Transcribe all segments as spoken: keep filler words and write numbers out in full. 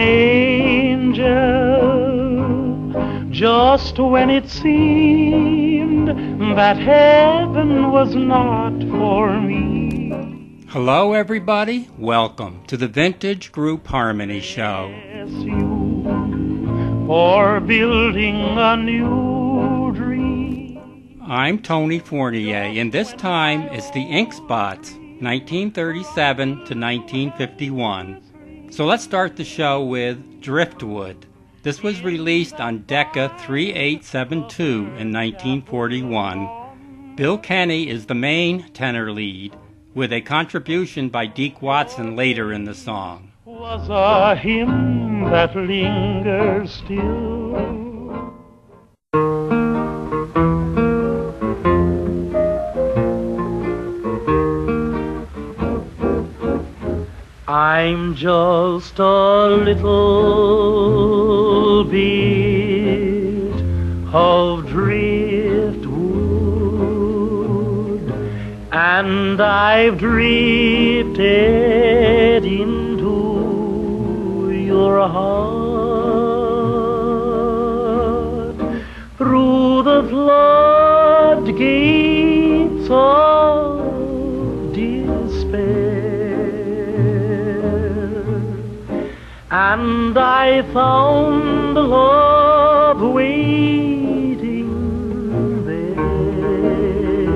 angel just when it seemed that heaven was not for me. Hello everybody, welcome to the Vintage Group Harmony Show. Bless you for building a new dream. I'm Tony Fournier, and this time is the Ink Spots, nineteen thirty-seven to nineteen fifty-one. So let's start the show with Driftwood. This was released on Decca thirty-eight seventy-two in nineteen forty-one. Bill Kenny is the main tenor lead, with a contribution by Deke Watson later in the song. Was a hymn that lingers still. I'm just a little bit of driftwood, and I've drifted into your heart through the floodgates of despair. And I found love waiting there.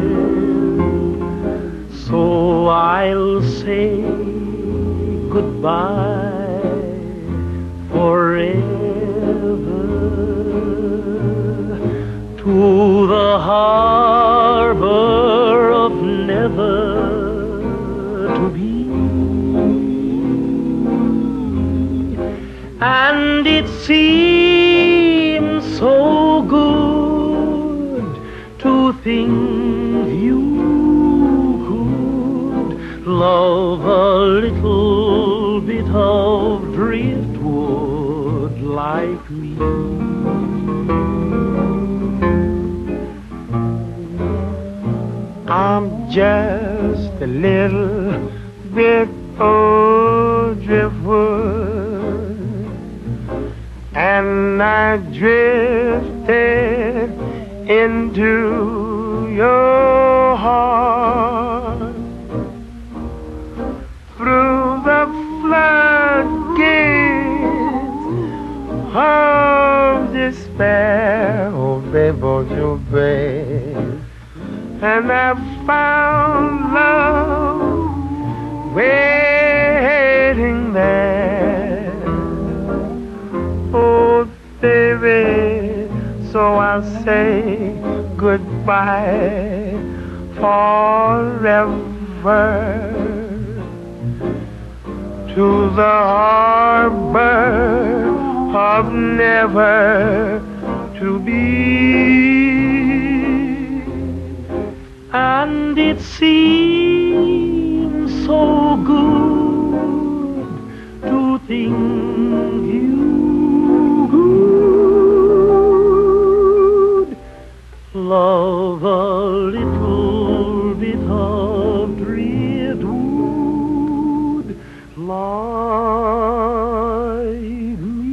So I'll say goodbye forever to the harbor of never to be. And it seems so good to think you could love a little bit of driftwood like me. I'm just a little bit of driftwood, and I drifted into your heart through the floodgates of despair. Oh, babe, oh, you babe. And I found love waiting there. Oh, baby, so I'll say goodbye forever to the harbor of never to be. And it seems so good to think you could love a little bit of driftwood like me.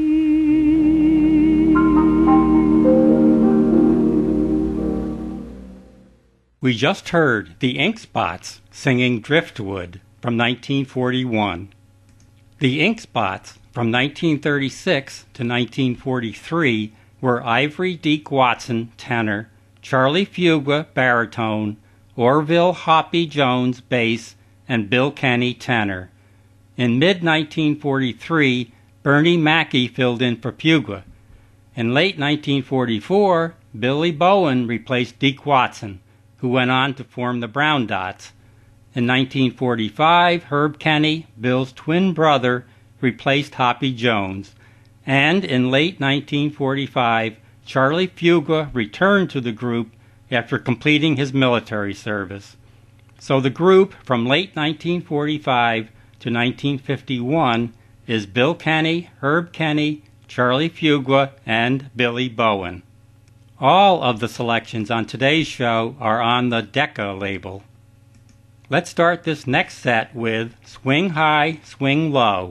We just heard the Ink Spots singing Driftwood from nineteen forty-one. The Ink Spots from nineteen thirty-six to nineteen forty-three were Ivory Deke Watson, tenor, Charlie Fuqua, baritone, Orville Hoppy Jones, bass, and Bill Kenny, tenor. In mid nineteen forty-three, Bernie Mackey filled in for Fuqua. In late nineteen forty-four, Billy Bowen replaced Deke Watson, who went on to form the Brown Dots. In nineteen forty-five, Herb Kenny, Bill's twin brother, replaced Hoppy Jones. And in late nineteen forty-five, Charlie Fuqua returned to the group after completing his military service. So the group from late nineteen forty-five to nineteen fifty-one is Bill Kenny, Herb Kenny, Charlie Fuqua, and Billy Bowen. All of the selections on today's show are on the Decca label. Let's start this next set with Swing High, Swing Low.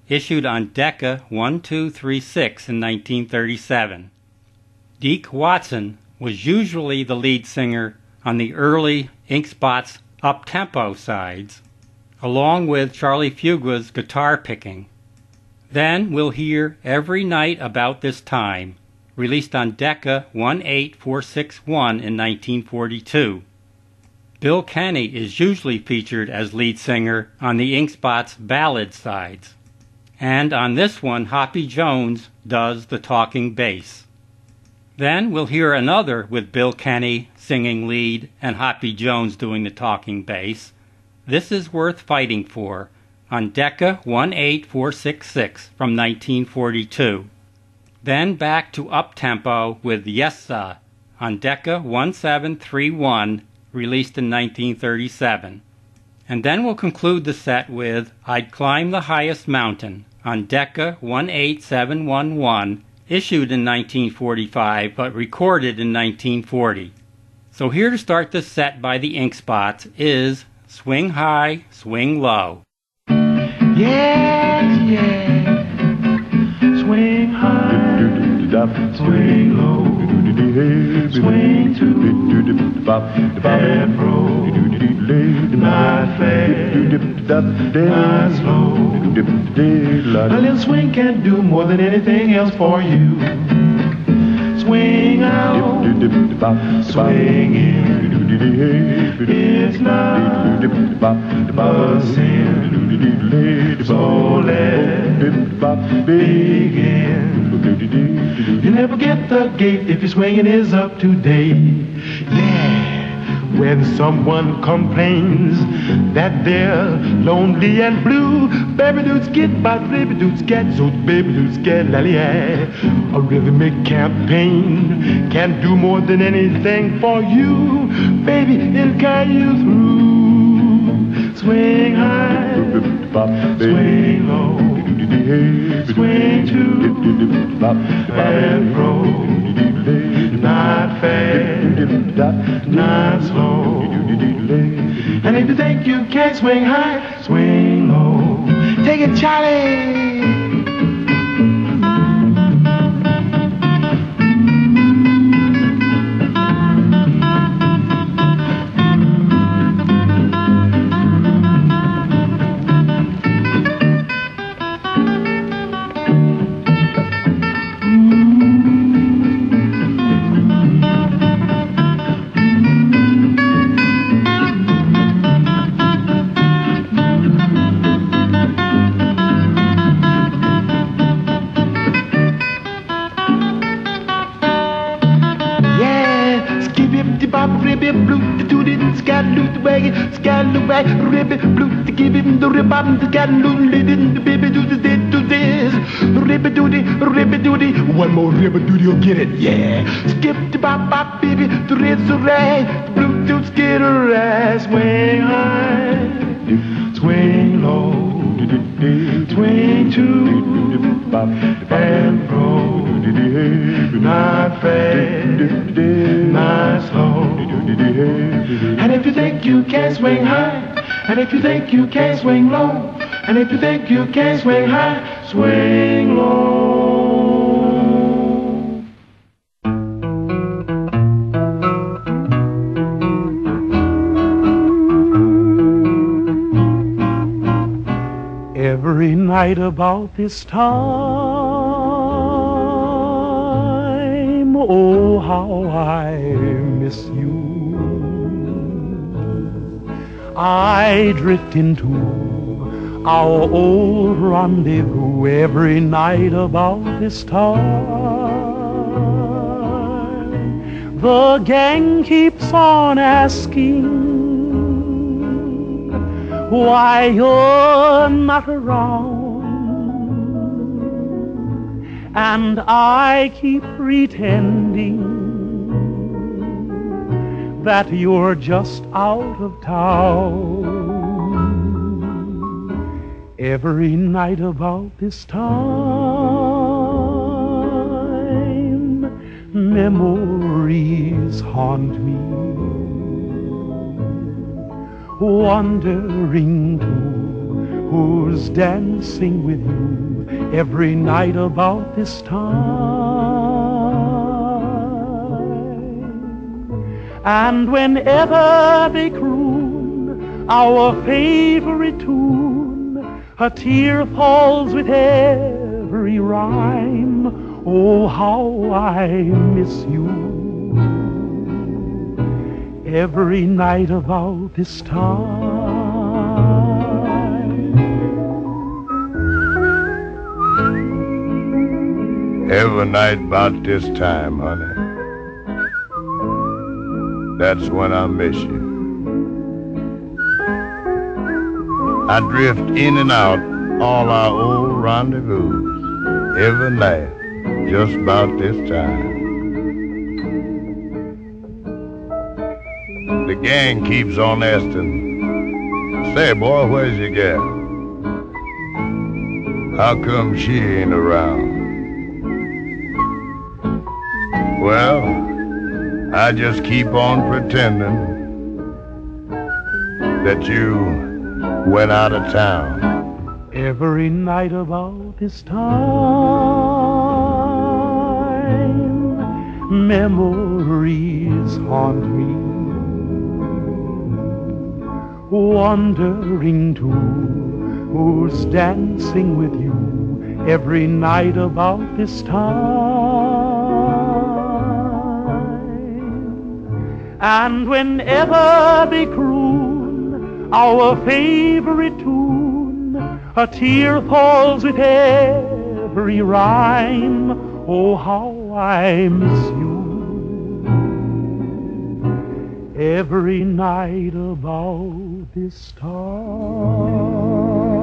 issued on Decca one two three six in nineteen thirty-seven. Deke Watson was usually the lead singer on the early Ink Spots up-tempo sides, along with Charlie Fugua's guitar picking. Then we'll hear Every Night About This Time, released on Decca one eight four six one in nineteen forty-two. Bill Kenny is usually featured as lead singer on the Ink Spots ballad sides. And on this one, Hoppy Jones does the talking bass. Then we'll hear another with Bill Kenny singing lead and Hoppy Jones doing the talking bass. This is Worth Fighting For, on Decca one eight four six six from nineteen forty-two. Then back to up-tempo with Yes Sah on Decca one seven three one, released in nineteen thirty-seven. And then we'll conclude the set with I'd Climb the Highest Mountain on Decca one eight seven one one, issued in nineteen forty-five but recorded in nineteen forty. So here to start the set by the Ink Spots is Swing High, Swing Low. Yes, yes. Swing high, swing low, swing to and fro, not fast, not slow. A little swing can do more than anything else for you. Swing out, swing in, it's not a sin, so let's begin. You never get the gate if your swinging is up to date. Yeah, when someone complains that they're lonely and blue, baby dudes get by, baby dudes get, so baby dudes get lally. A rhythmic campaign can do more than anything for you, baby, it'll carry you through. Swing high, swing low, swing to and fro, not fast, not slow. And if you think you can't swing high, swing low. Take it, Charlie. Ribby blue to give him the ribbon to get loon leading the baby do the did to this ribby doody ribby doody one more ribby doody you'll get it, yeah. Skip the bop bop baby to raise the ray Bluetooth get her ass. Swing high, swing low, swing to and fro, not fast, not slow. And if you think you can't swing high, and if you think you can't swing low, and if you think you can't swing high, swing low. Every night about this time, oh how I miss you. I drift into our old rendezvous every night about this time. The gang keeps on asking why you're not around, and I keep pretending that you're just out of town. Every night about this time, memories haunt me, wondering to who's dancing with you every night about this time. And whenever they croon our favorite tune, a tear falls with every rhyme. Oh, how I miss you every night about this time. Every night about this time, honey, that's when I miss you. I drift in and out all our old rendezvous every night just about this time. The gang keeps on asking, say, boy, where's your gal? How come she ain't around? Well, I just keep on pretending that you went out of town. Every night about this time, memories haunt me, wondering too who's dancing with you every night about this time. And whenever they croon our favorite tune, a tear falls with every rhyme. Oh, how I miss you every night about this time.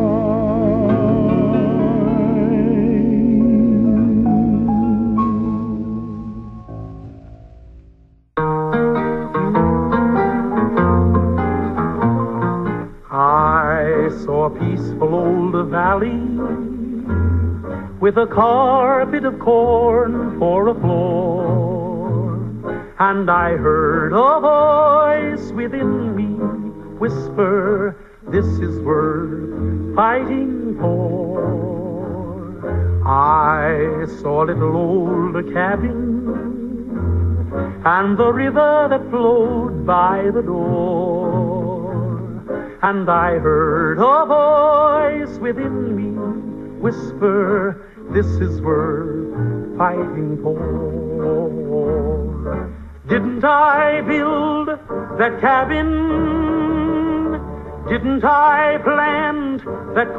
I saw a peaceful old valley with a carpet of corn for a floor, and I heard a voice within me whisper, this is worth fighting for. I saw a little old cabin and the river that flowed by the door, and I heard a voice within me whisper, this is worth fighting for. Didn't I build that cabin? Didn't I plant that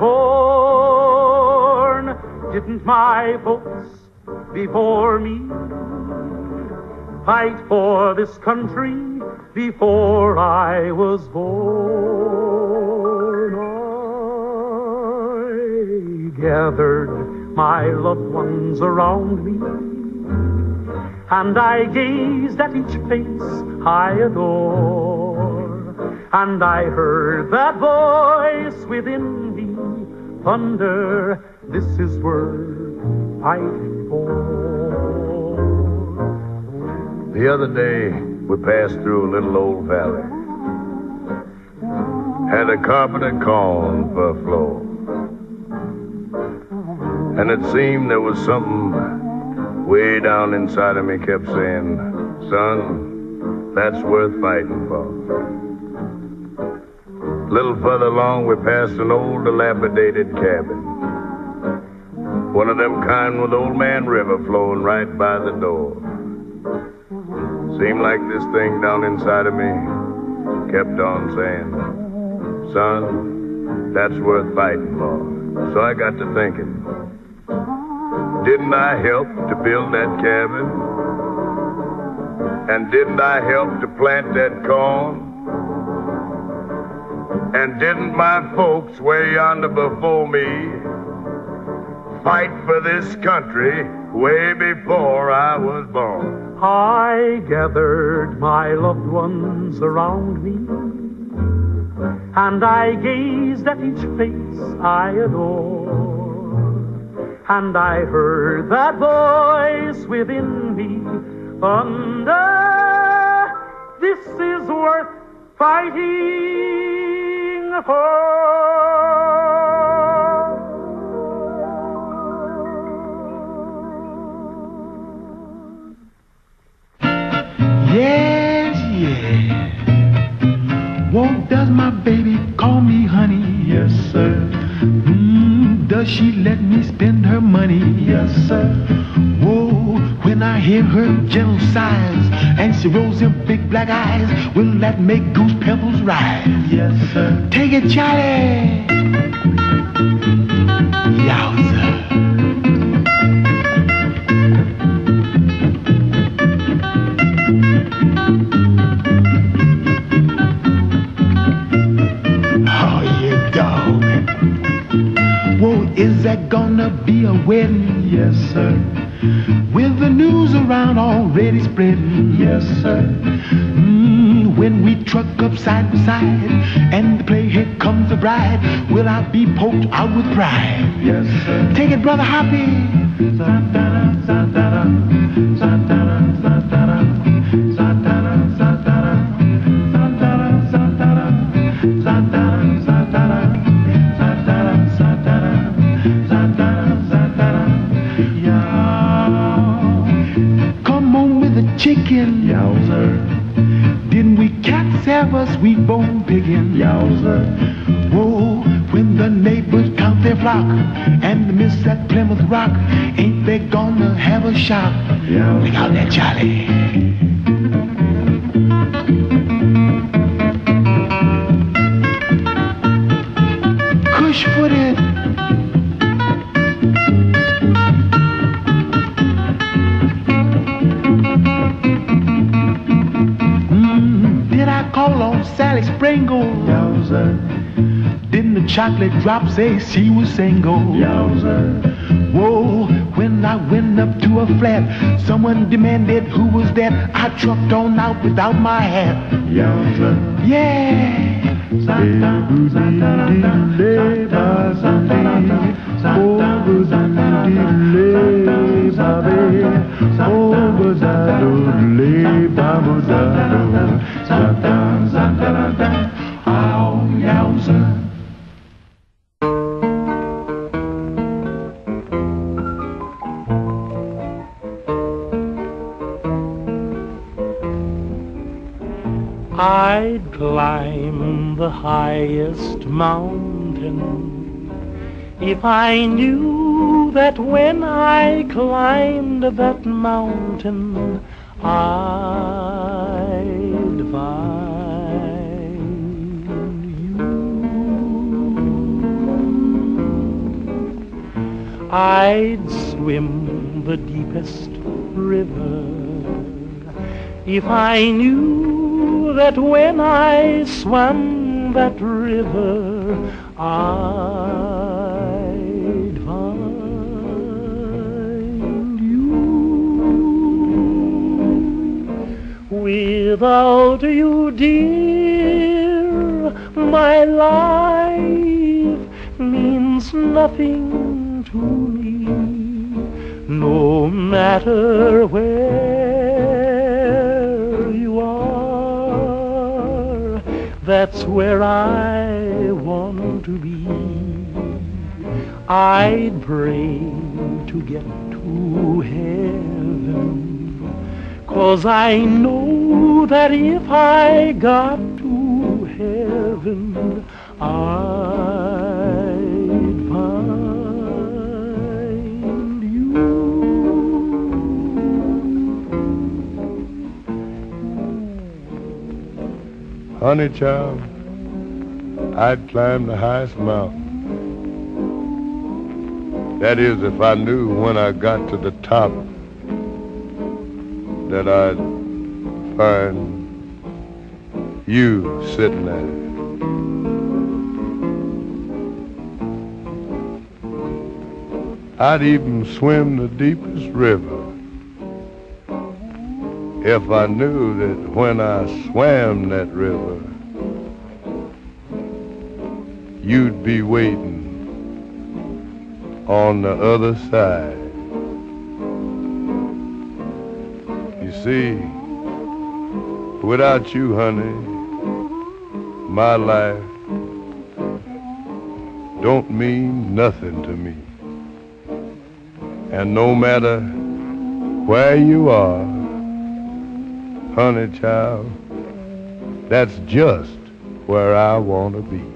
corn? Didn't my folks before me fight for this country before I was born? I gathered my loved ones around me, and I gazed at each face I adore, and I heard that voice within me thunder, this is worth fighting for. The other day, we passed through a little old valley. Had a carpet of corn for a floor. And it seemed there was something way down inside of me kept saying, son, that's worth fighting for. A little further along, we passed an old dilapidated cabin. One of them kind with Old Man River flowing right by the door. Seemed like this thing down inside of me kept on saying, son, that's worth fighting for. So I got to thinking, didn't I help to build that cabin? And didn't I help to plant that corn? And didn't my folks way yonder before me fight for this country way before I was born? I gathered my loved ones around me, and I gazed at each face I adore, and I heard that voice within me thunder, this is worth fighting Yes, yeah. Won't does my baby call me honey? Yes, sir. Mm, does she let me spend her money? Yes, sir. Whoa, when I hear her gentle sighs and she rolls them big black eyes, will that make goose pimples rise? Yes, sir. Take it, Charlie. Yowza. Is that gonna be a wedding? Yes, sir. With the news around already spreading? Yes, sir. Mm, when we truck up side by side and they play Here Comes the Bride, will I be poked out with pride? Yes, sir. Take it, Brother Hoppy. Za-da-da, za-da-da, za-da-da, za-da-da, za-da-da, za-da-da, za-da-da, za-da-da, za-da-da, za-da-da. Chicken, yowzer. Didn't we cats have a sweet bone picking? Yowzer. Whoa, when the neighbors count their flock and they miss that Plymouth Rock, ain't they gonna have a shock? Yowzer. Look out there, Charlie. Cush-footed. Call on Sally Springle. Yowzer. Didn't the chocolate drop say she was single? Yowzer. Whoa, when I went up to a flat, someone demanded who was that. I trucked on out without my hat. Yowzer. Yeah. I'd climb the highest mountain if I knew that when I climbed that mountain I'd find you. I'd swim the deepest river if I knew that when I swam that river I'd find you. Without you, dear, my life means nothing to me. No matter where you are, that's where I want to be. I'd pray to get to heaven, 'cause I know that if I got to heaven, I'd find you. Honey child, I'd climb the highest mountain. That is, if I knew when I got to the top that I'd find you sitting there. I'd even swim the deepest river if I knew that when I swam that river, you'd be waiting on the other side. You see, without you, honey, my life don't mean nothing to me. And no matter where you are, honey child, that's just where I want to be.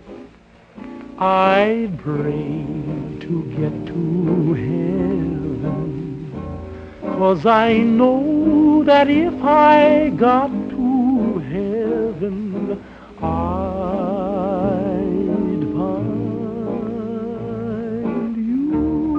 I'd pray to get to heaven, 'cause I know that if I got to heaven, I'd find you.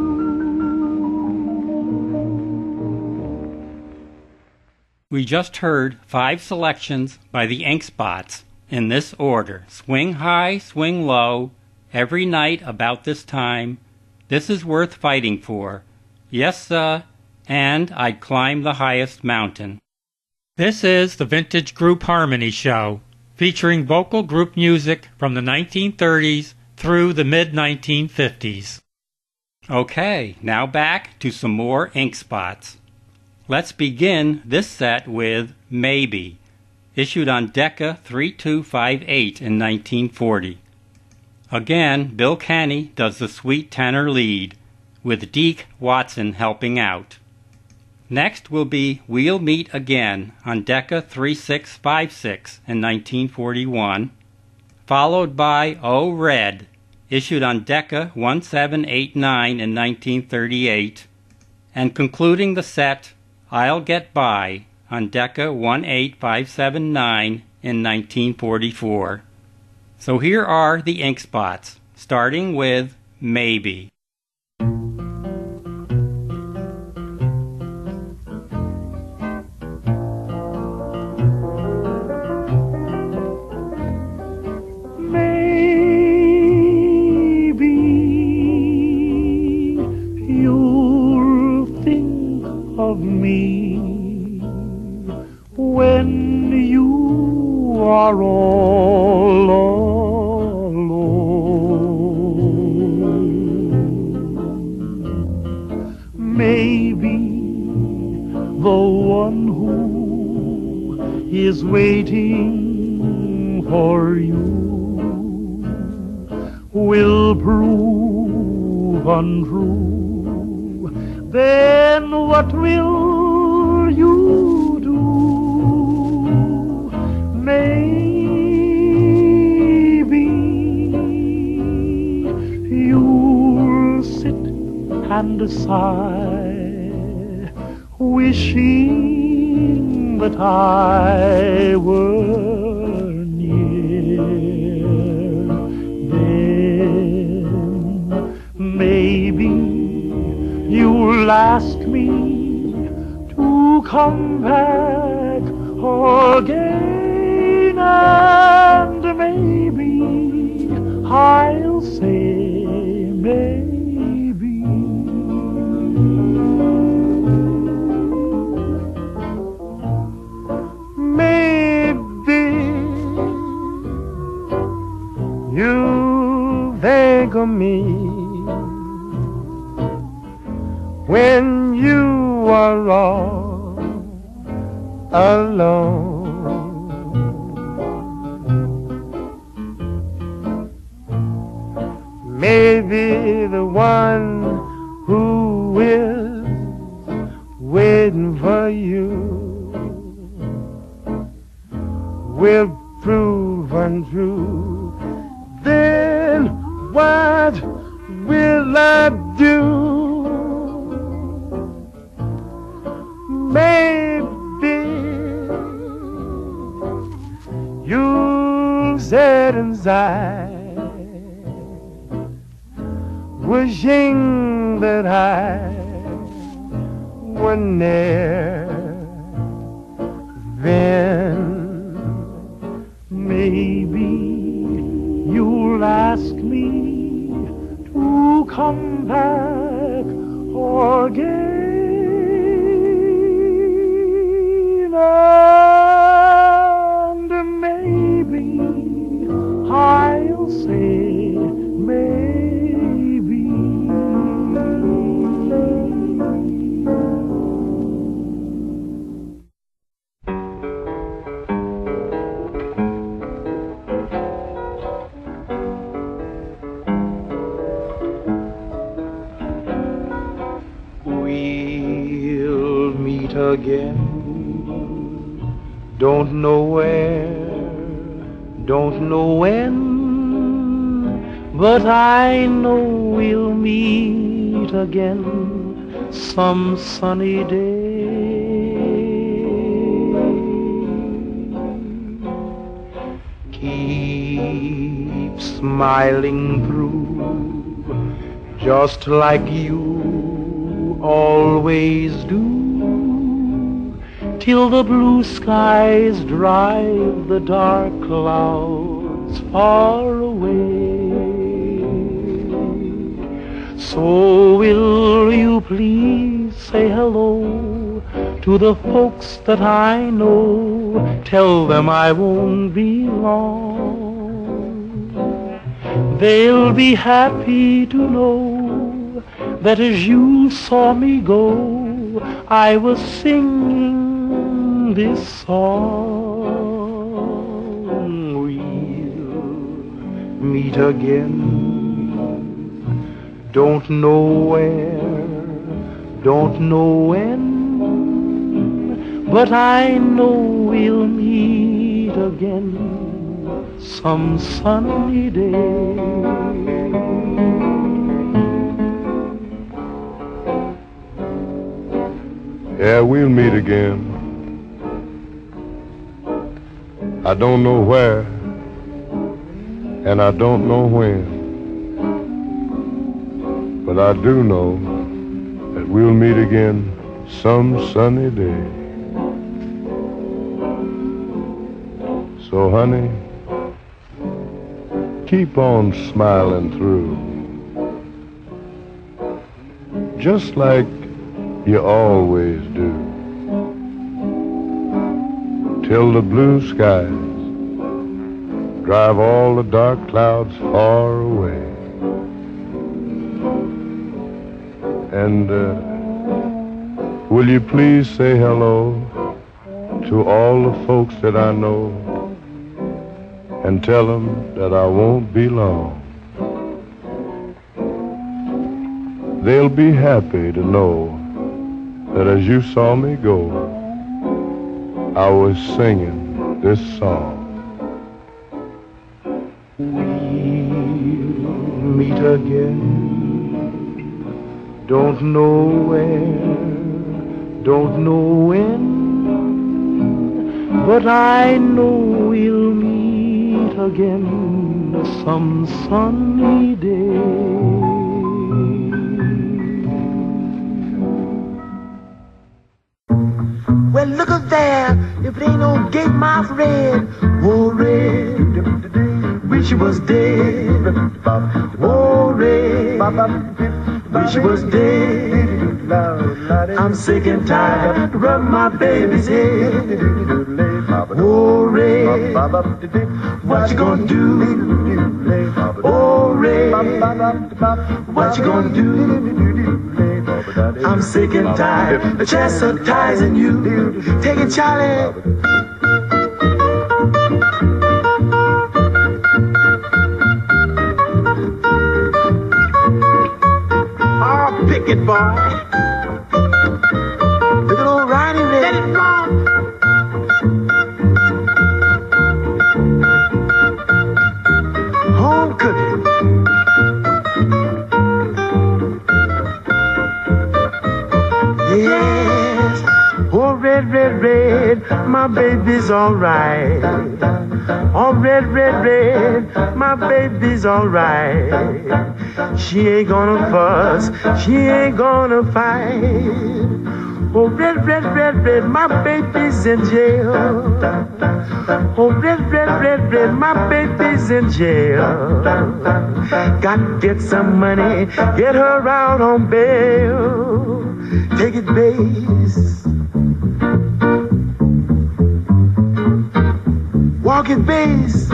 We just heard five selections by the Ink Spots in this order: Swing High, Swing Low, Every Night About This Time, This Is Worth Fighting For, Yes Sir, and I'd Climb the Highest Mountain. This is the Vintage Group Harmony Show, featuring vocal group music from the nineteen thirties through the mid nineteen fifties. Okay, now back to some more Ink Spots. Let's begin this set with Maybe, issued on Decca three two five eight in nineteen forty. Again, Bill Canny does the sweet tenor lead, with Deke Watson helping out. Next will be We'll Meet Again on Decca three six five six in nineteen forty-one, followed by Oh Red, issued on Decca one seven eight nine in nineteen thirty-eight, and concluding the set, I'll Get By on Decca one eight five seven nine in nineteen forty-four. So here are the Ink Spots, starting with Maybe. Maybe you'll think of me when you are all alone. Maybe the one who is waiting for you will prove untrue. Then what will you do? Maybe you'll sit and sigh, wishing that I were near. Then maybe you'll ask me to come back again, and maybe I'll say maybe. Maybe you think of me when you are all alone. Maybe the one who is waiting for you will prove untrue. Then what will I do? Maybe you'll sit inside, wishing that I were near. Then maybe you'll ask me to come back again, and maybe I'll say maybe. meet again. Don't know where, don't know when, but I know we'll meet again some sunny day. Keep smiling through, just like you always do, till the blue skies drive the dark clouds far away. So will you please say hello to the folks that I know? Tell them I won't be long. They'll be happy to know that as you saw me go, I was singing this song. We'll meet again. Don't know where, don't know when, but I know we'll meet again some sunny day. Yeah, we'll meet again. I don't know where, and I don't know when, but I do know that we'll meet again some sunny day. So, honey, keep on smiling through, just like you always do, till the blue skies drive all the dark clouds far away. And uh, will you please say hello to all the folks that I know, and tell them that I won't be long. They'll be happy to know that as you saw me go, I was singing this song. We'll meet again. Don't know where, don't know when, but I know we'll meet again some sunny day. Well, look up there, if it ain't no gate mouse red, oh red, wish he was dead, oh red, wish he was dead. I'm sick and tired of rubbing my baby's head. Oh Ray, what you gonna do? Oh Ray, what you gonna do? I'm sick and tired of chastising you. Take it, Charlie. Oh, pick it, boy. Look at old Ronnie Ray. Let it blow. Home cooking. Yes. Oh, red, red, red, my baby's all right. Oh, red, red, red, my baby's all right. She ain't gonna fuss, she ain't gonna fight. Oh, red, red, red, red, my baby's in jail. Oh, red, red, red, red, my baby's in jail. Got to get some money, get her out on bail. Take it, bass. Walk it, bass.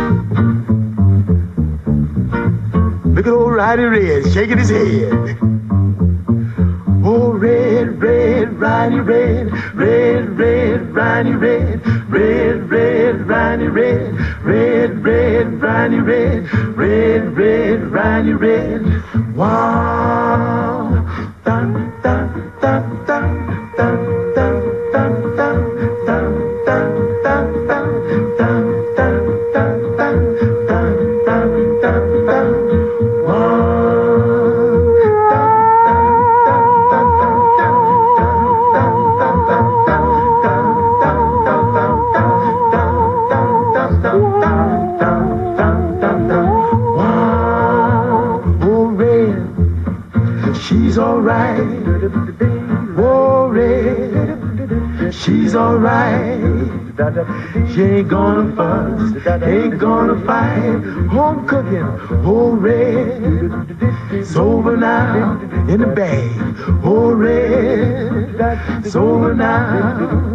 Look at old Ronnie Red shaking his head. Oh, red, red, Ronnie Red, red, red, Ronnie Red, red, red, Ronnie Red, red, red, Ronnie Red, red, red, Ronnie Red. Wow. Dun, dun, dun, dun, dun, dun, dun, worry. She's alright. She ain't gonna fuss, ain't gonna fight. Home cooking, hooray. It's over now in the bag, hooray. It's over now,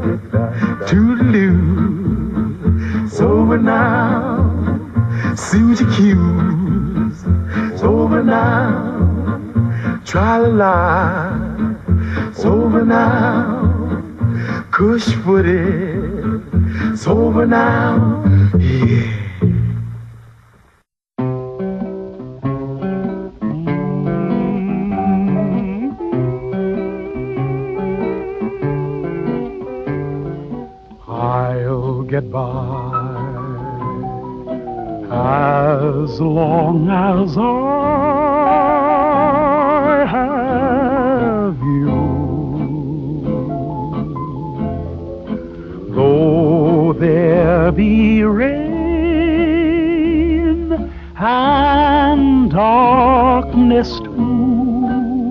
toodaloo. It's over now, Susie Q's. It's over now, tra-la-la. It's over now, Kush footed. It's over now, yeah. I'll get by as long as I have you. Though there be rain and darkness too,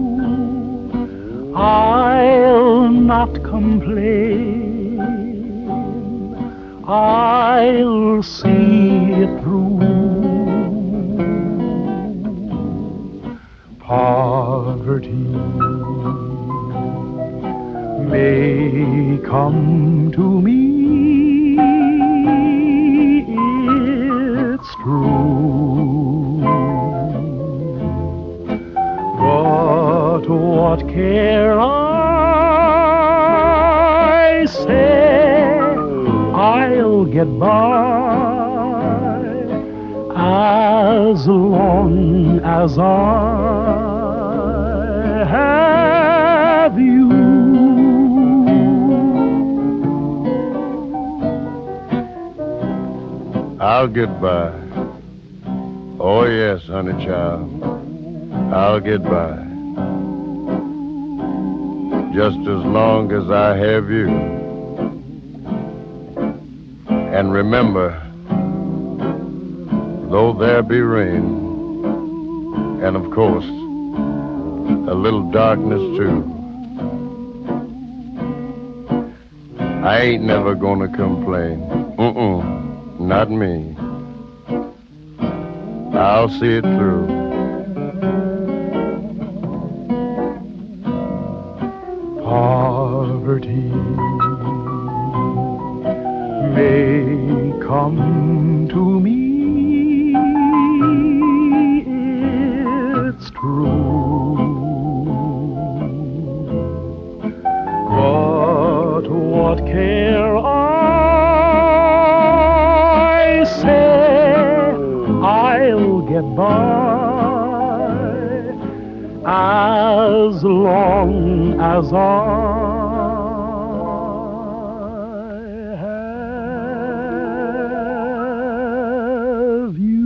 I'll not complain. I'll see it through. Poverty may come to me, it's true, but what care I, say I'll get by as long as I have you. I'll get by. Oh, yes, honey child. I'll get by. Just as long as I have you. And remember, though there be rain, and of course, a little darkness too, I ain't never gonna complain. Mm-mm. Not me. I'll see it through. Poverty may come to me, it's true, but what care I, say I'll get by as long as I have you.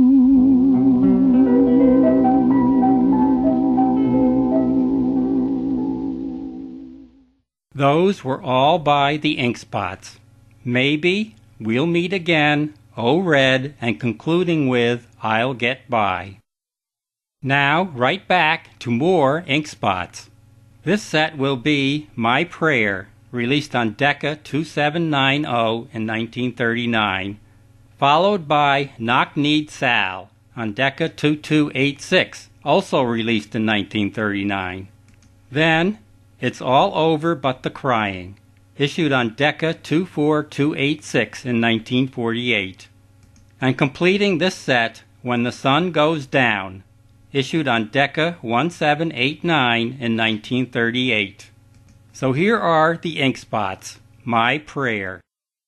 Those were all by the Ink Spots. Maybe We'll Meet Again, Oh Red, and concluding with I'll Get By. Now, right back to more Ink Spots. This set will be My Prayer, released on Decca two seven nine zero in nineteen thirty-nine, followed by Knock Kneed Sal on Decca two two eight six, also released in nineteen thirty-nine. Then, It's All Over But the Crying, issued on Decca two four two eight six in nineteen forty-eight. And completing this set, When the Sun Goes Down, issued on Decca one seven eight nine in nineteen thirty-eight. So here are the Ink Spots, My Prayer.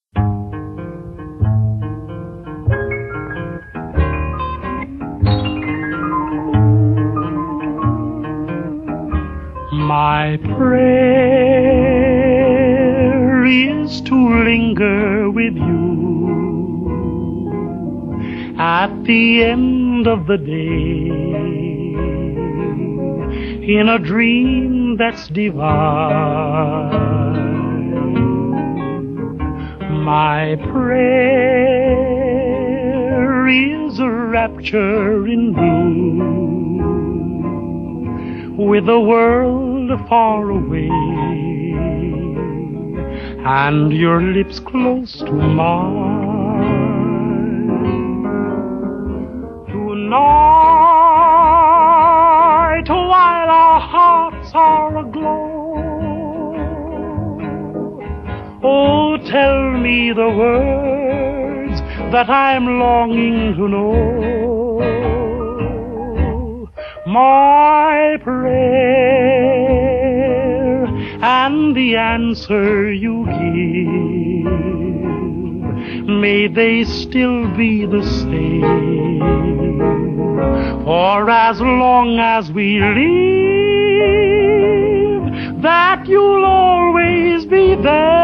My prayer is to linger with you at the end of the day, in a dream that's divine. My prayer is a rapture in blue, with the world far away, and your lips close to mine. Tonight, while our hearts are aglow, oh, tell me the words that I'm longing to know. My prayer and the answer you give, may they still be the same. For as long as we live, that you'll always be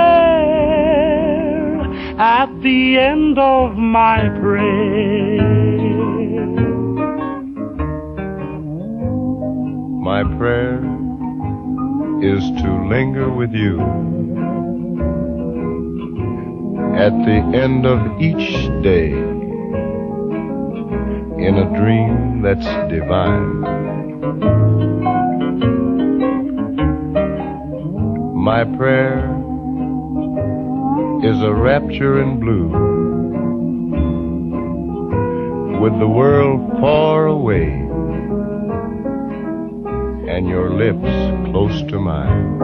there at the end of my prayer. My prayer is to linger with you at the end of each day in a dream that's divine. My prayer is a rapture in blue, with the world far away and your lips close to mine.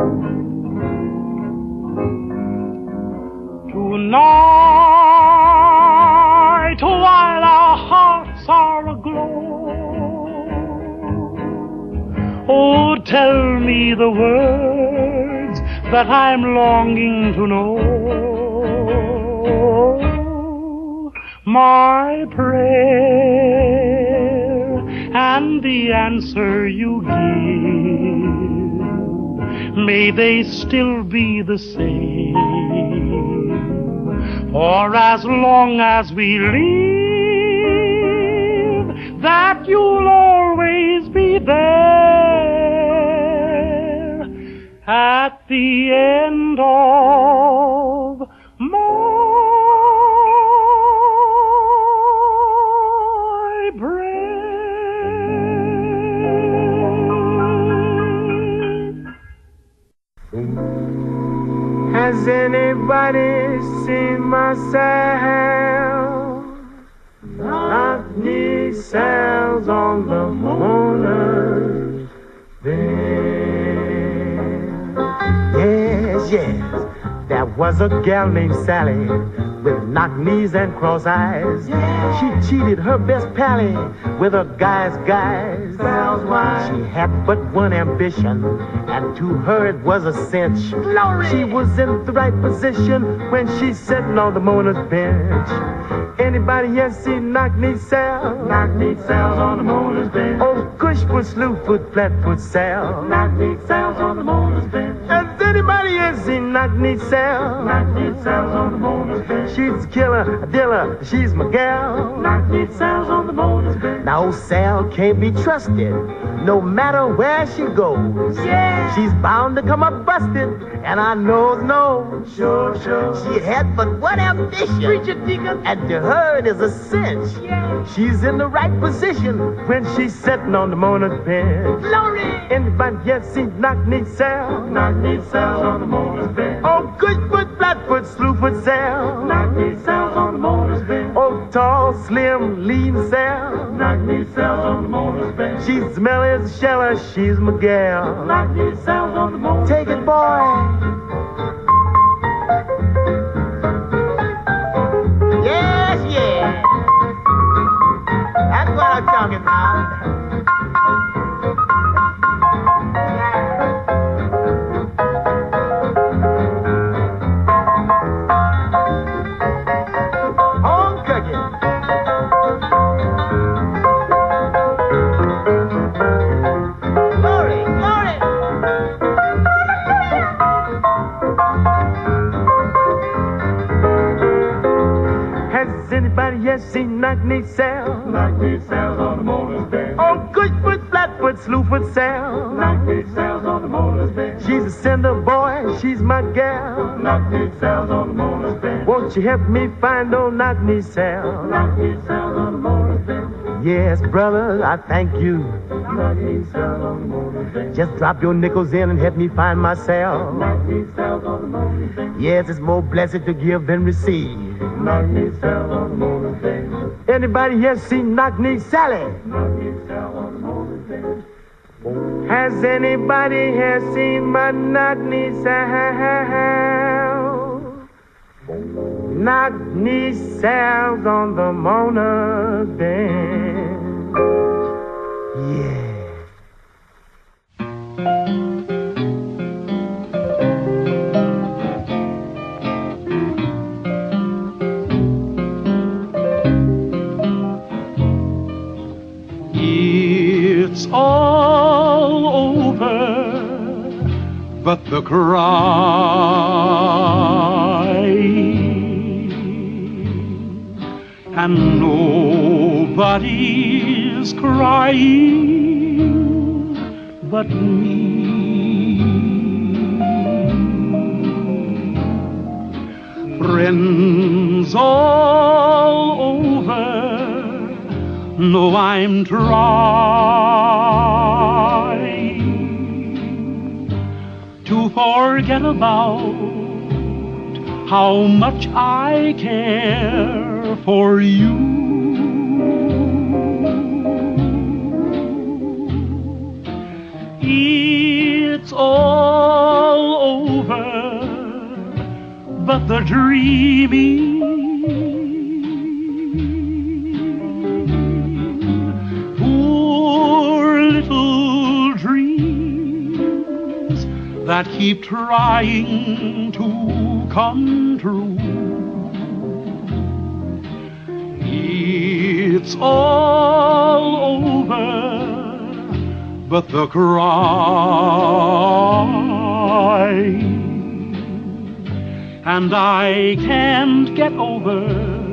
Tonight, while our hearts are aglow, oh, tell me the words that I'm longing to know. My prayer and the answer you give, may they still be the same. For as long as we live, that you'll always be there at the end of my Has anybody seen myself? Not me cells on the motor's bed. Yes, yes, there was a gal named Sally with knock knees and cross eyes. Yeah. She cheated her best pally with a guy's guys. She had but one ambition, and to her it was a cinch. Glory. She was in the right position when she's sitting on the motor's bench. Anybody here seen knock-knee Sal? Knock-knee Sal's on the motor's bench. Oh, Cushfoot, Slewfoot, Flatfoot Sal. Knock-knee Sal's on the motor's bench. Has anybody here seen knock-knee Sal? Knock-knee Sal's on the motor's bench. She's a killer, a diller, she's my gal. Knock-knee Sal's on the motor's bench. Now, Sal can't be trusted, no matter where she goes. Yeah. She's bound to come up busted, and I know, no. Sure, sure. She had but one ambition. Preacher Deacon. And to her it is a cinch. Yeah. She's in the right position when she's sitting on the motor's bench. Glory. Anybody yet seen knock-knee Sal? Knock-knee Sal's on the motor's bench. Oh, Cushfoot, Flatfoot, Slewfoot Sal. Knock-knee Sal's on the motor's bench. Oh, tall, slim, lean Sal. Knock-knee Sal's on the motor's bench. She's smelly as a sheller, she's my gal. Knock-knee Sal's on the motor's bench. Take it, boy. Yes, yeah. That's what I'm talking about. Home cooking. Glory, glory. Has anybody yet seen knock-knee Sal? Knock-knee Sal's on the motor's bench. Oh, Cushfoot, Flatfoot, Slewfoot Sal. Knock-knee Sal's on the motor's bench. She's a cinder boy, she's my gal. Knock-knee Sal's on the motor's bench. Won't you help me find old knock-knee Sal? Knock-knee Sal's on the motor's bench. Yes, brother, I thank you. Just drop your nickels in and help me find myself. Yes, it's more blessed to give than receive. Anybody here seen Knock-Knee Sally? Has anybody here seen my Knock-Knee Sal? Knock-Knee Sal's on the Mona bench. Yeah. It's all over, but the crying, and nobody's crying but me. Friends all over know I'm trying to forget about how much I care for you. It's all over, but the dreaming, poor little dreams that keep trying to come true. It's all over, but the crying, and I can't get over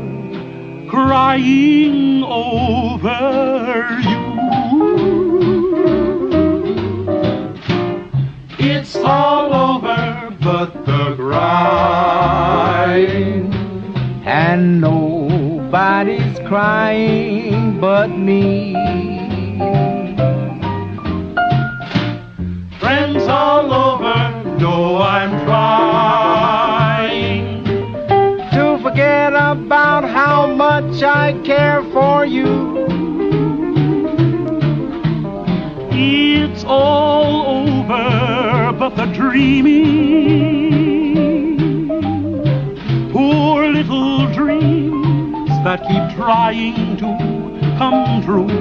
crying over you. It's all over, but the crying, And nobody's crying but me. friends all over know I'm trying To forget about how much I care for you. it's all over, but the dreaming, poor little dreams that keep trying to come true.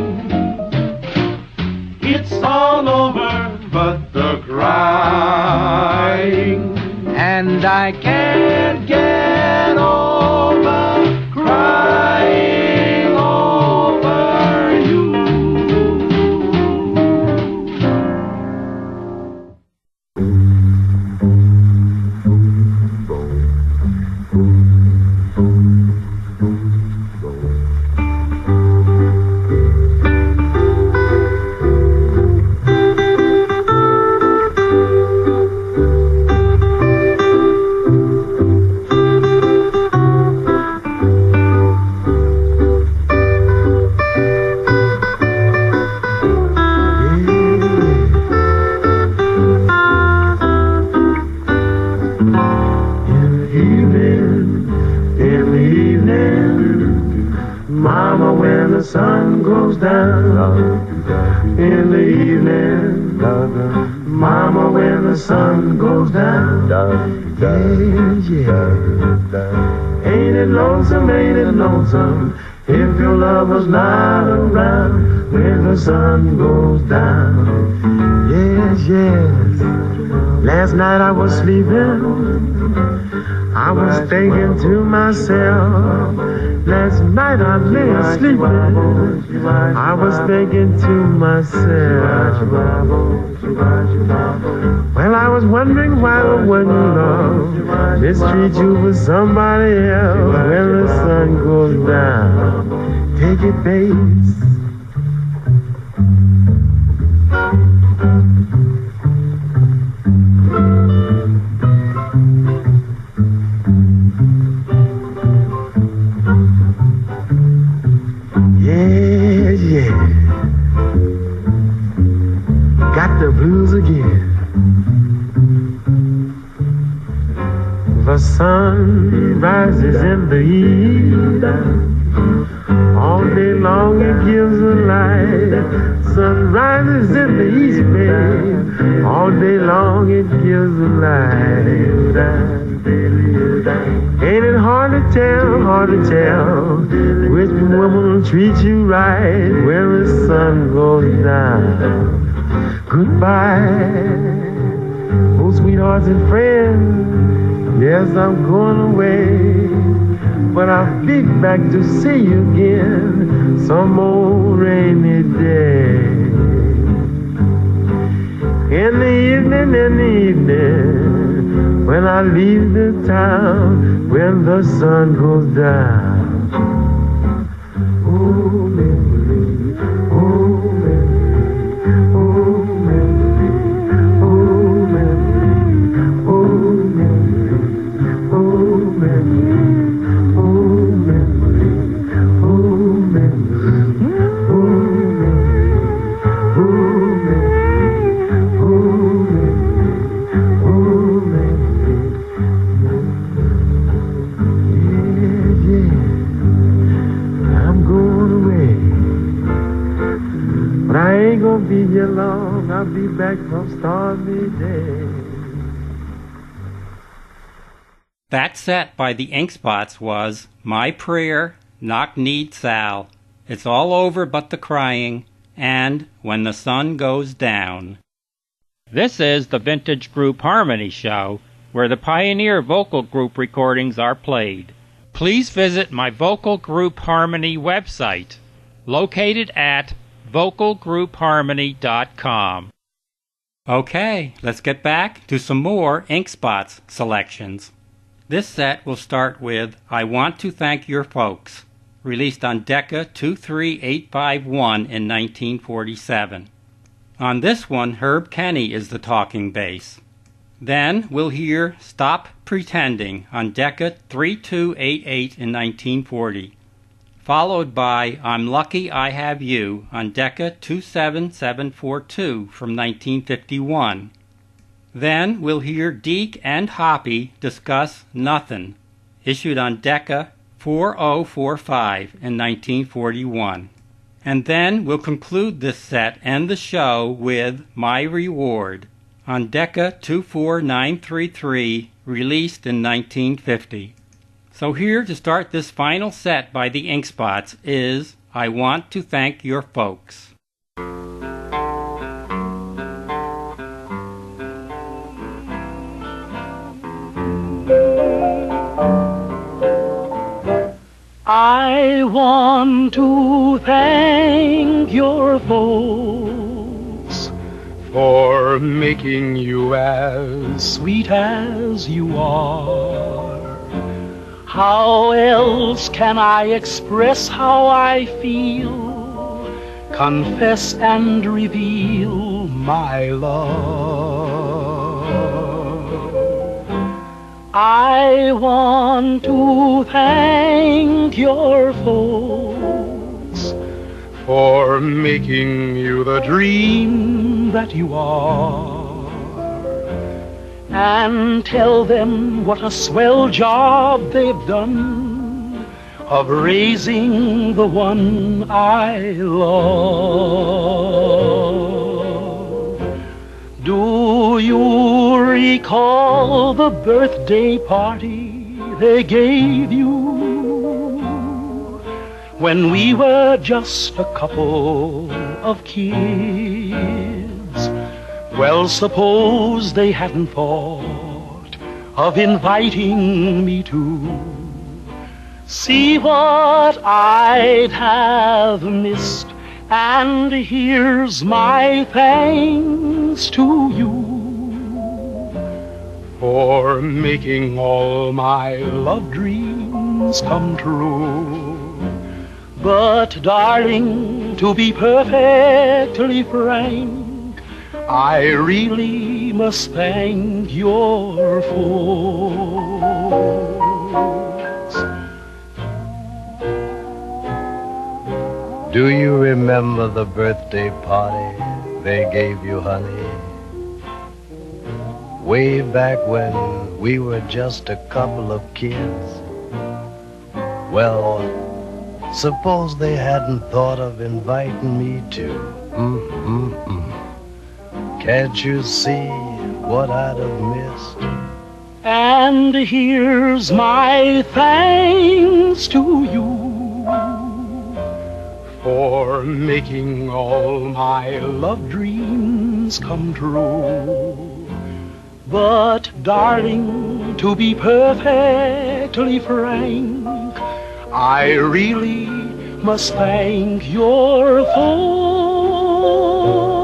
It's all over, but the crying, And I can't get over crying over you. Mama, when the sun goes down in the evening, Mama, when the sun goes down, yeah, yeah. Ain't it lonesome, ain't it lonesome, if your lover's not around when the sun goes down? Yes, yes. Last night I was sleeping, I was thinking to myself. Last night I lay sleeping, I was thinking to myself. Well, I was wondering why the one you love mistreat you with somebody else when the sun goes down. Take it, babe. Yes, sun rises in the east. All day long it gives a light. Sun rises in the east, babe. All day long it gives a light. Ain't it hard to tell, hard to tell which woman will treat you right when the sun goes down? Goodbye, oh sweethearts and friends. Yes, I'm going away, but I'll be back to see you again some old rainy day. In the evening, in the evening, when I leave the town, when the sun goes down. Oh, memory, oh, memory, oh, memory, oh, memory, oh, memory, oh, memory, oh, memory, oh, memory, oh, memory. But I ain't gonna be here long. I'll be back from stormy day. That set by the Ink Spots was My Prayer, Knock Kneed Sal, It's All Over But the Crying, and When the Sun Goes Down. This is the Vintage Group Harmony Show, where the Pioneer Vocal Group recordings are played. Please visit my Vocal Group Harmony website, located at vocal group harmony dot com. Okay, let's get back to some more Ink Spots selections. This set will start with I Want to Thank Your Folks, released on Decca two three eight five one in nineteen forty-seven. On this one, Herb Kenny is the talking bass. Then we'll hear Stop Pretending on Decca three two eight eight in nineteen forty, followed by I'm Lucky I Have You on Decca two seven seven four two from nineteen fifty-one. Then we'll hear Deke and Hoppy discuss Nothin', issued on Decca four oh four five in nineteen forty-one. And then we'll conclude this set and the show with My Reward on Decca two four nine three three, released in nineteen fifty. So here to start this final set by the Ink Spots is I Want to Thank Your Folks. I want to thank your folks for making you as sweet as you are. How else can I express how I feel, confess and reveal my love? I want to thank your folks for making you the dream that you are, and tell them what a swell job they've done of raising the one I love. Do you recall the birthday party they gave you when we were just a couple of kids? Well, suppose they hadn't thought of inviting me to see what I'd have missed. And here's my thanks to you for making all my love dreams come true. But darling, to be perfectly frank, I really must thank your folks. Do you remember the birthday party they gave you, honey? way back when we were just a couple of kids. Well, suppose they hadn't thought of inviting me too. Mm-mm-mm. Can't you see what I'd have missed? And here's my thanks to you for making all my love dreams come true. But darling, to be perfectly frank, I really must thank your folks.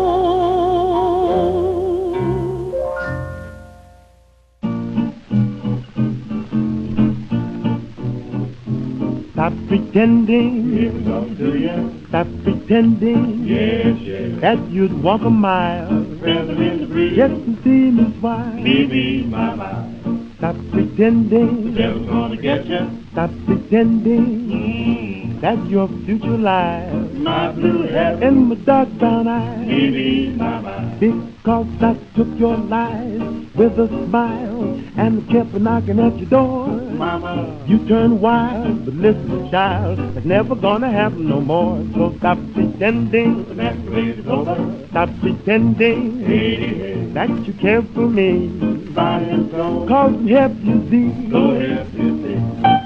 Stop pretending, Here's something to you. stop pretending Yes, yes. that you'd walk a mile Present in the breeze. just to see me smile. Me, me, my, my. Stop pretending, Devil's gonna get you. stop pretending Mm, that your future lies my blue heaven. in my dark brown eyes. Me, me, my, my. Because I took your life with a smile and kept knocking at your door. Mama. You turn wild, but listen, child, it's never gonna happen no more. So stop pretending, The masquerade is over. stop pretending Hey, hey. that you care for me. Body and soul. Cause I'm help you see. Go ahead, sister.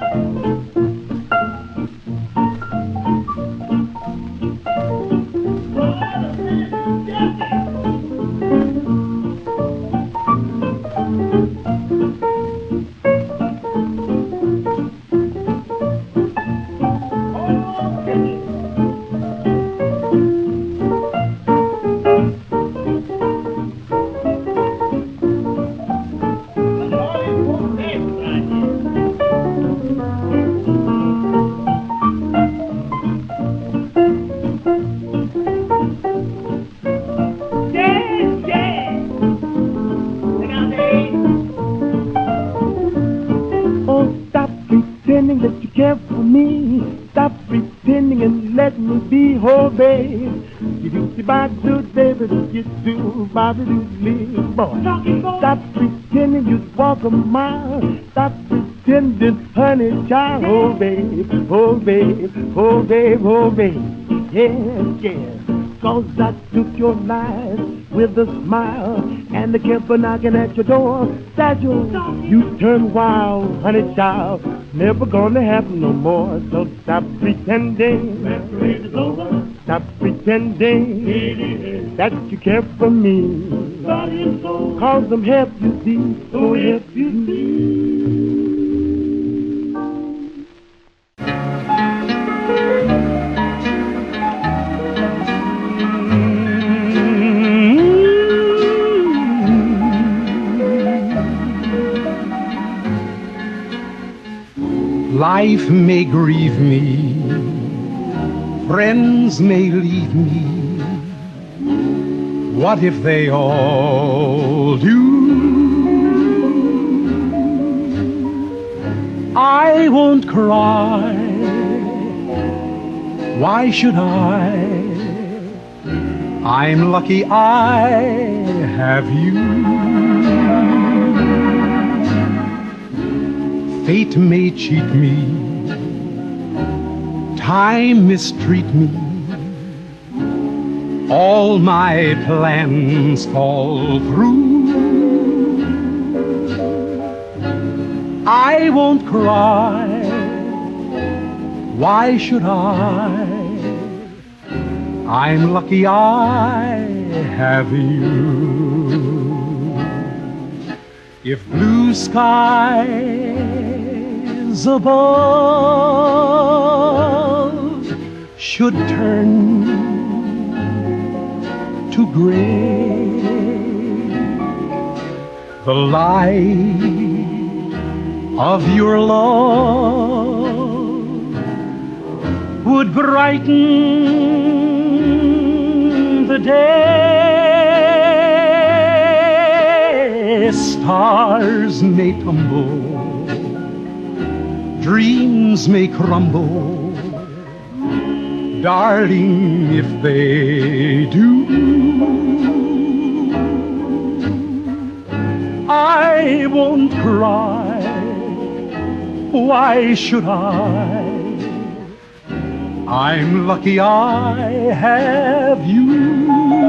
Oh, stop pretending that you care for me. Stop pretending and let me be whole, babe. You do see by do, baby, do you do, Bobby do, live, boy. Stop pretending you walk a mile. Stop pretending, honey, child, oh, babe, oh, babe, oh, babe, oh, babe. Yes, yes. Cause I took your life with a smile and I kept knocking at your door. Satchel, you turn wild, honey child, never gonna happen no more. So stop pretending, Masquerade is over. stop pretending Hey, hey. that you care for me. Body and soul. Cause I'm help you see, so help you see. Life may grieve me, friends may leave me. What if they all do? I won't cry. Why should I? I'm lucky I have you. Fate may cheat me, time mistreat me, all my plans fall through. I won't cry, why should I? I'm lucky I have you. If blue skies above should turn to gray, the light of your love would brighten the day. Stars may tumble, dreams may crumble, darling, if they do, I won't cry. Why should I? I'm lucky I have you.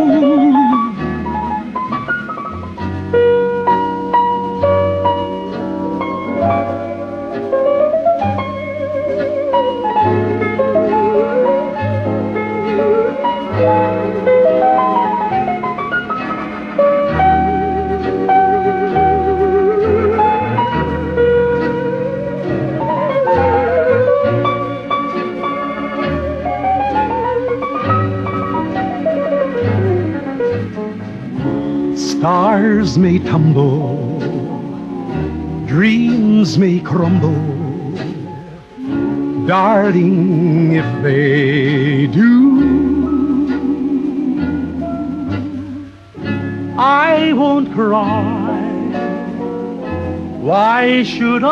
Stars may tumble, dreams may crumble, darling, if they do, I won't cry. Why should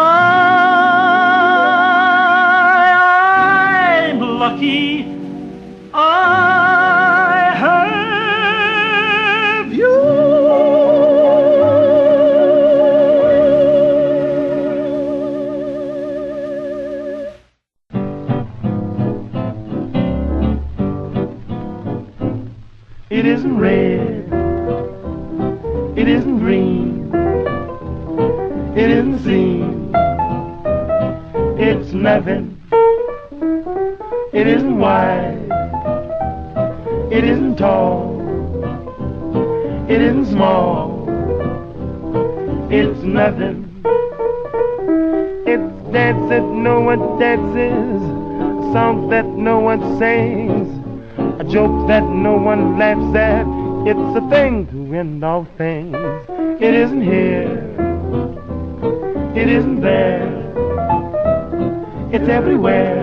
I? I'm lucky I have you. It isn't red, it isn't green, it isn't seen, it's nothing. It isn't wide, it isn't tall, it isn't small, it's nothing. It's dance that no one dances, a song that no one sings, a joke that no one laughs at. It's a thing to end all things. It isn't here, it isn't there, it's everywhere.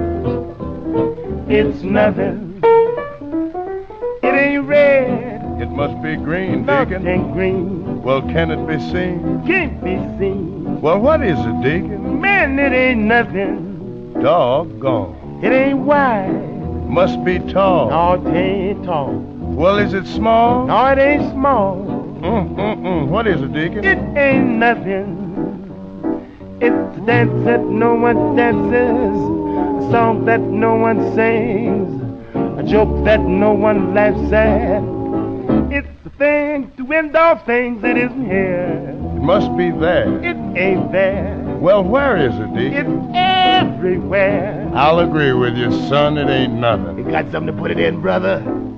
It's nothing. It ain't red. It must be green, Nothing Deacon. green. Well, can it be seen? Can't be seen. Well, what is it, Deacon? Man, it ain't nothing. Doggone. It ain't wide. Must be tall. No, it ain't tall. Well, is it small? No, it ain't small. Mm-mm-mm. What is it, Deacon? It ain't nothing. It's a dance that no one dances, a song that no one sings, a joke that no one laughs at. It's the thing to end all things. It isn't here. It must be there. It ain't there. Well, where is it, Deacon? It's everywhere. I'll agree with you, son. It ain't nothing. You got something to put it in, brother?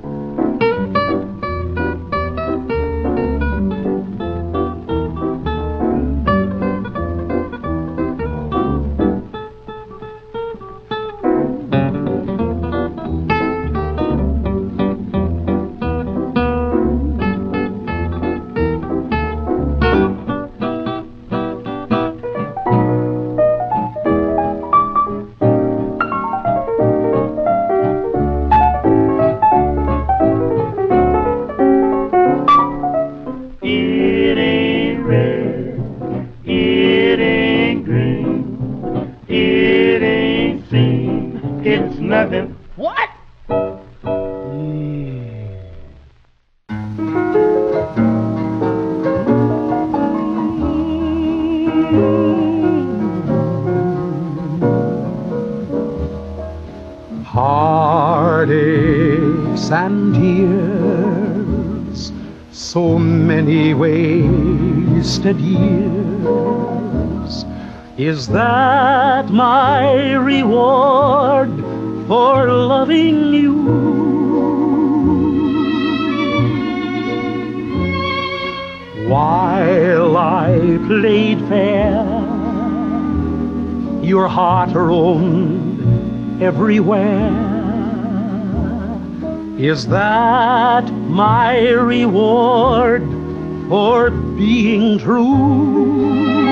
It's nothing. What? Heartaches and tears, so many wasted years. Is that my reward for loving you? While I played fair, your heart roamed everywhere. Is that my reward for being true?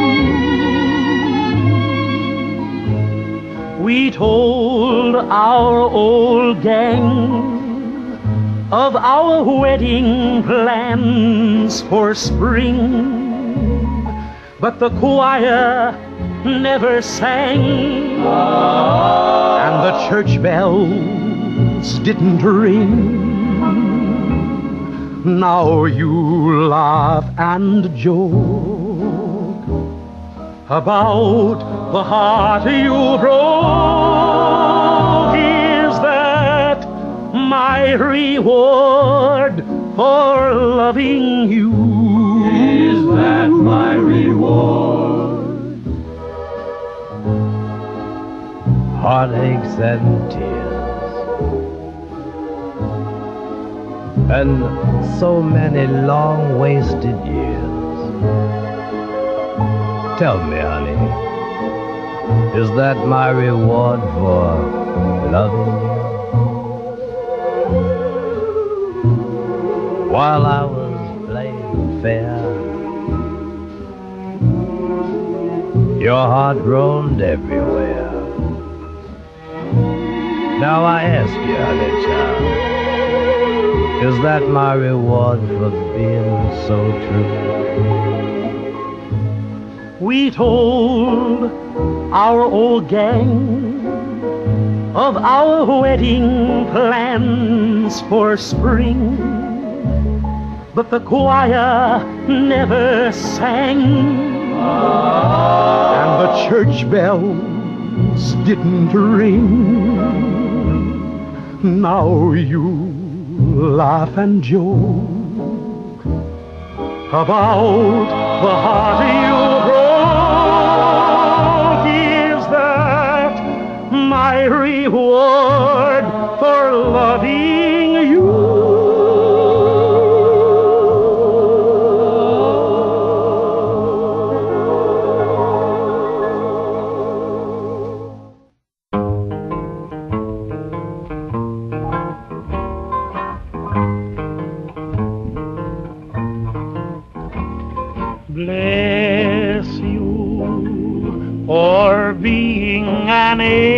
We told our old gang of our wedding plans for spring, but the choir never sang, and the church bells didn't ring. Now you laugh and joke about the heart you broke. Is that my reward for loving you? Is that my reward? Heartaches and tears, and so many long wasted years. Tell me, honey, is that my reward for loving you? While I was playing fair, your heart roamed everywhere. Now I ask you, honey child, is that my reward for being so true? We told our old gang of our wedding plans for spring, but the choir never sang, and the church bells didn't ring. Now you laugh and joke about the heart you broke. Is that my reward for loving you? Bless you for being an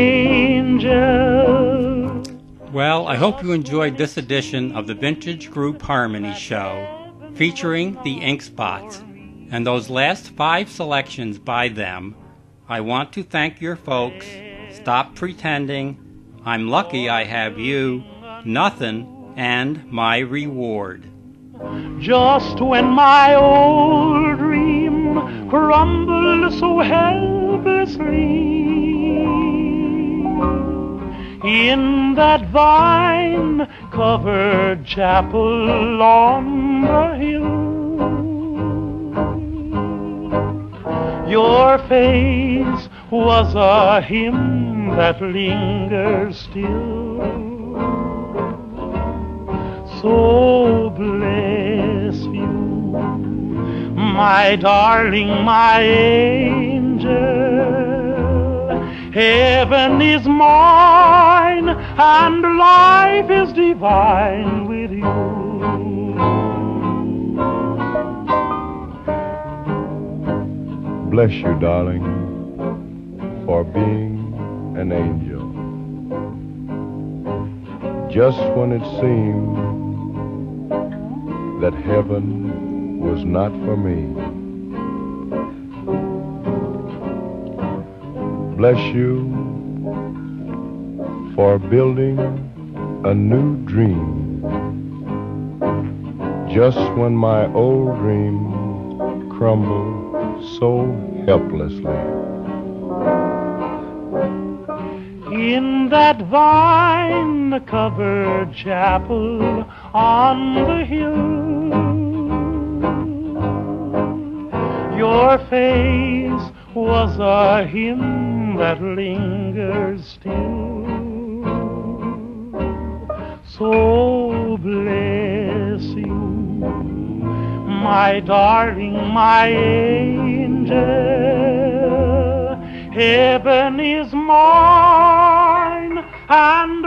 angel. Well, I hope you enjoyed this edition of the Vintage Group Harmony Show, featuring the Ink Spots, and those last five selections by them. I want to thank your folks, Stop Pretending, I'm Lucky I Have You, Nothing, and My Reward. Just when my old dream crumbled so helplessly in that vine-covered chapel on the hill, your face was a hymn that lingers still. So bless you, my darling, my angel. Heaven is mine and life is divine with you. Bless you, darling, for being an angel. Just when it seemed that heaven was not for me. Bless you for building a new dream. Just when my old dream crumbled so helplessly. In that vine-covered chapel on the hill, your face was a hymn that lingers still. So bless you, my darling, my angel. Heaven is mine and